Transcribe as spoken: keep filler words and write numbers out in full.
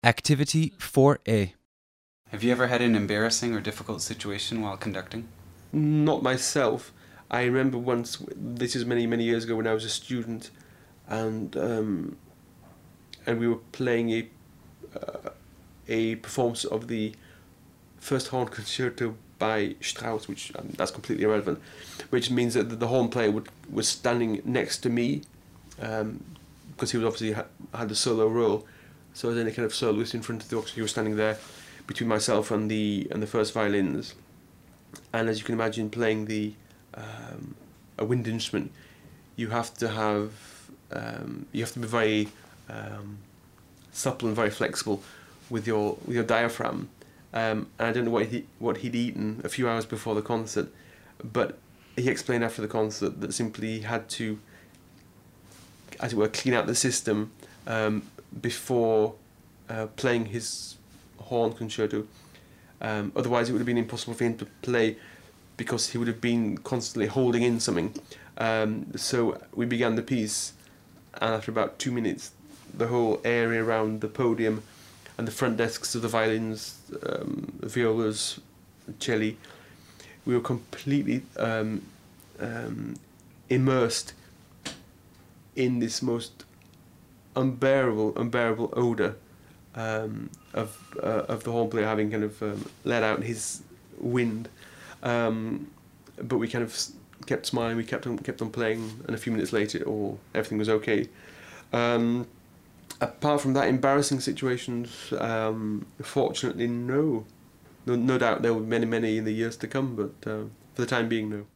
Activity four A. Have you ever had an embarrassing or difficult situation while conducting? Not myself. I remember once, this is many, many years ago when I was a student, and um, and we were playing a uh, a performance of the first horn concerto by Strauss, which um, that's completely irrelevant, which means that the horn player would, was standing next to me, um, because he was obviously ha had the solo role. So as any kind of soloist in front of the orchestra, he was standing there between myself and the and the first violins. And as you can imagine, playing the um, a wind instrument, you have to have um, you have to be very um, supple and very flexible with your with your diaphragm. Um, and I don't know what he what he'd eaten a few hours before the concert, but he explained after the concert that simply he had to, as it were, clean out the system um, before uh, playing his horn concerto. Um, otherwise, it would have been impossible for him to play because he would have been constantly holding in something. Um, so we began the piece, and after about two minutes, the whole area around the podium and the front desks of the violins, um, violas, celli, we were completely um, um, immersed in this most unbearable, unbearable odour um, of uh, of the horn player having kind of um, let out his wind, um, but we kind of kept smiling. We kept on kept on playing, and a few minutes later, all everything was okay. Um, apart from that, embarrassing situations, um, fortunately, no. no. No doubt there will be many, many in the years to come, but uh, for the time being, no.